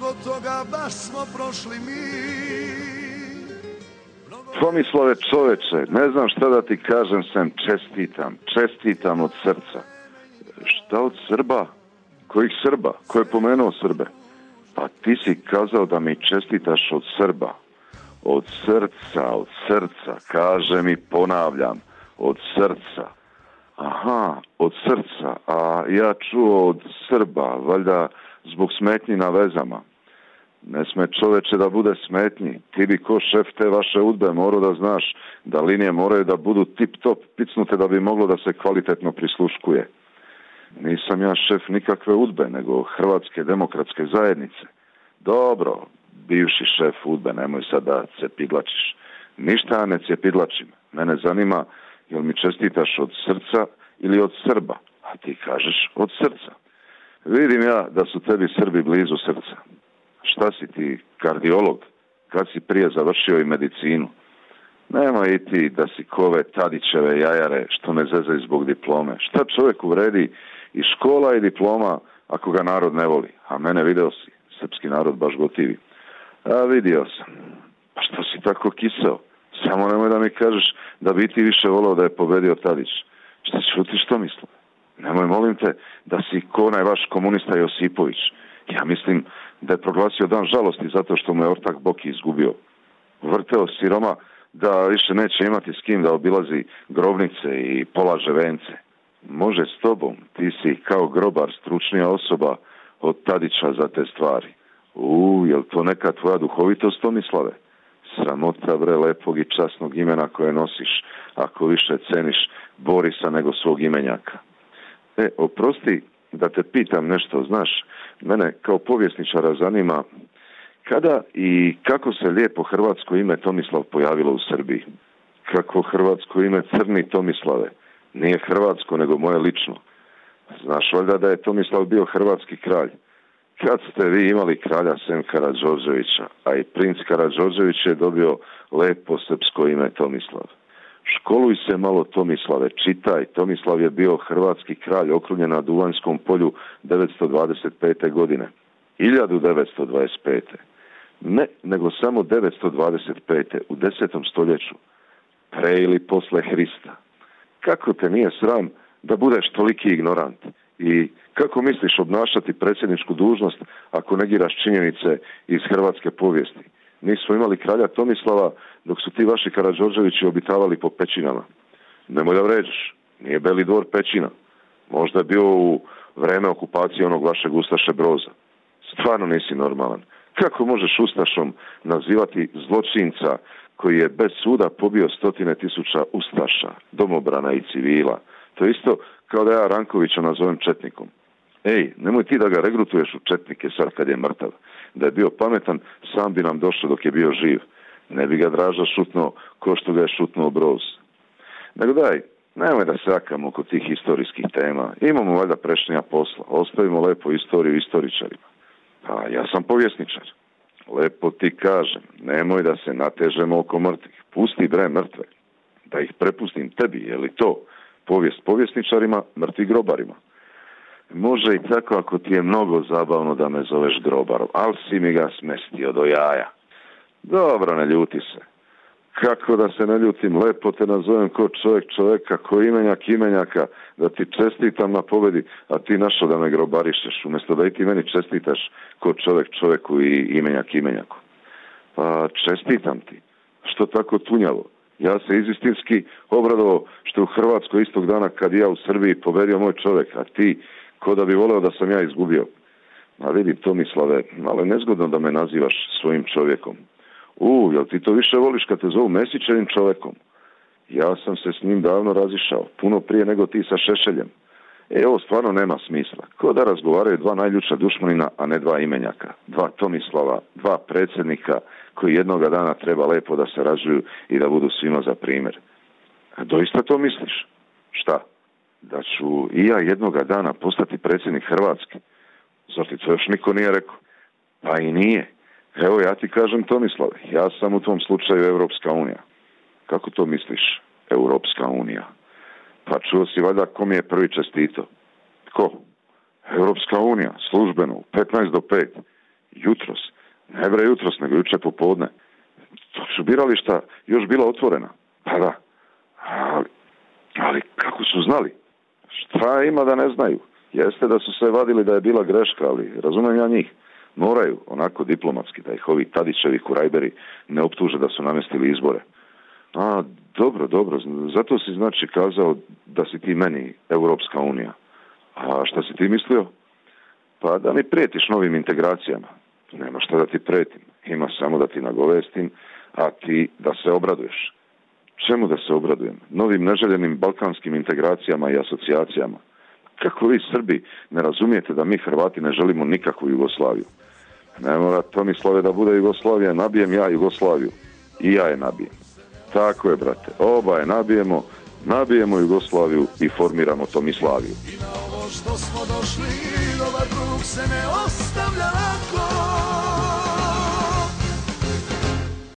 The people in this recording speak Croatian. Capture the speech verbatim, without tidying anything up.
mnogo toga baš smo prošli mi. Tomislave čoveče, ne znam šta da ti kažem, sem čestitam, čestitam od srca. Šta od Srba? Kojih Srba? Ko je pomenuo Srbe? Pa ti si kazao da mi čestitaš od Srba. Od srca, od srca, kažem i ponavljam, od srca. Aha, od srca, a ja čuo od Srba, valjda zbog smetnji na vezama. Ne sme čoveče da bude smetnji. Ti bi ko šef te vaše udbe morao da znaš da linije moraju da budu tip top picnute da bi moglo da se kvalitetno prisluškuje. Nisam ja šef nikakve udbe, nego Hrvatske demokratske zajednice. Dobro, bivši šef udbe, nemoj sad da cepidlačiš. Ništa ne cepidlačim. Mene zanima jel mi čestitaš od srca ili od Srba, a ti kažeš od srca. Vidim ja da su tebi Srbi blizu srca. Šta si ti, kardiolog? Kad si prije završio i medicinu? Nema i ti da si kove Tadićeve jajare što ne zezaju zbog diplome. Šta čovjeku vredi i škola i diploma ako ga narod ne voli? A mene video si, srpski narod baš gotivi. A vidio sam. Pa što si tako kiseo? Samo nemoj da mi kažeš da bi ti više volao da je pobedio Tadić. Šta ću ti što mislim? Nemoj, molim te, da si ko onaj vaš komunista Josipović. Ja mislim da je proglasio dan žalosti zato što mu je ortak Boki izgubio. Vrteo siroma da više neće imati s kim da obilazi grobnice i polaže vence. Može s tobom, ti si kao grobar stručnija osoba od Tadića za te stvari. U, jel to neka tvoja duhovitost, Tomislave? Sramota bre lepog i časnog imena koje nosiš, ako više ceniš Borisa nego svog imenjaka. E, oprosti da te pitam nešto, znaš, mene kao povjesničara zanima kada i kako se lijepo hrvatsko ime Tomislav pojavilo u Srbiji. Kako hrvatsko ime Crni Tomislave? Nije hrvatsko, nego moje lično. Znaš valjda da je Tomislav bio hrvatski kralj. Kad ste vi imali kralja sem Karađorđevića, a i princ Karađorđević je dobio lepo srpsko ime Tomislav. Školuj se malo, Tomislave, čitaj. Tomislav je bio hrvatski kralj okrunjen na Duvanjskom polju devetsto dvadeset pete. godine. hiljadu devetsto dvadeset pete. Ne, nego samo devetsto dvadeset pete. u desetom stoljeću. Pre ili posle Hrista. Kako te nije sram da budeš toliki ignorant? I kako misliš obnašati predsjedničku dužnost ako negiraš činjenice iz hrvatske povijesti? Nismo imali kralja Tomislava dok su ti vaši Karađorđevići obitavali po pećinama. Nemoj da vređaš, nije Beli dvor pećina. Možda je bio u vreme okupacije onog vašeg Ustaše Broza. Stvarno nisi normalan. Kako možeš Ustašom nazivati zločinca koji je bez suda pobio stotine tisuća Ustaša, domobrana i civila? To je isto kao da ja Rankovića nazovem četnikom. Ej, nemoj ti da ga regrutuješ u četnike sad kad je mrtav. Da je bio pametan, sam bi nam došao dok je bio živ. Ne bi ga Draža šutnuo ko što ga je šutnuo Broz. Nego daj, nemoj da se akamo oko tih historijskih tema. Imamo valjda prešnija posla. Ostavimo lepo istoriju istoričarima. A ja sam povjesničar. Lepo ti kažem, nemoj da se natežemo oko mrtvih. Pusti bre mrtve. Da ih prepustim tebi, je li to? Povijest povjesničarima, mrtvi grobarima. Može i tako ako ti je mnogo zabavno da me zoveš grobarom, ali si mi ga smestio do jaja. Dobro, ne ljuti se. Kako da se ne ljutim, lepo te nazovem ko čovjek čovjeka, ko imenjak imenjaka, da ti čestitam na pobedi, a ti našao da me grobarišeš, umjesto da i ti meni čestitaš ko čovjek čovjeku i imenjak imenjaku. Pa čestitam ti. Što tako tunjavo? Ja se izistinski obradovao što u Hrvatskoj istog dana kad ja u Srbiji pobedio moj čovjek, a ti ko da bi voleo da sam ja izgubio. A vidim, Tomislave, ali nezgodno da me nazivaš svojim čovjekom. U, jel ti to više voliš kad te zovu Mesićevim čovjekom? Ja sam se s njim davno razišao, puno prije nego ti sa Šešeljem. E, ovo stvarno nema smisla. Ko da razgovaraju dva najljuča dušmanina, a ne dva imenjaka. Dva Tomislava, dva predsjednika koji jednoga dana treba lepo da se ražuju i da budu svima za primjer. A doista to misliš? Šta? Da ću i ja jednoga dana postati predsjednik Hrvatske? Zar ti to još niko nije rekao? Pa i nije. Evo ja ti kažem, Tomislave, ja sam u tom slučaju Europska unija. Kako to misliš, Europska unija? Pa čuo si valjda ko mi je prvi čestito? Ko? Europska unija, službeno, petnaest do pet. Jutros. Ne bre jutros, nego juče popodne. Dok su birališta još bila otvorena. Pa da. Ali, ali kako su znali? Šta ima da ne znaju? Jeste da su se vadili da je bila greška, ali razumijem ja njih. Moraju, onako diplomatski, da ih ovi Tadićevi kurajberi ne optuže da su namestili izbore. A, dobro, dobro. Zato si znači kazao da si ti meni Europska unija. A šta si ti mislio? Pa da mi prijetiš novim integracijama. Nema šta da ti pretim. Ima samo da ti nagovestim, a ti da se obraduješ. Čemu da se obradujem? Novim neželjenim balkanskim integracijama i asocijacijama. Kako vi Srbi ne razumijete da mi Hrvati ne želimo nikakvu Jugoslaviju? Ne mora Tomislave da bude Jugoslavija, nabijem ja Jugoslaviju. I ja je nabijem. Tako je, brate. Oba je nabijemo, nabijemo Jugoslaviju i formiramo Tomislaviju. I na ovo što smo došli, dobar drug se ne ostavlja lako.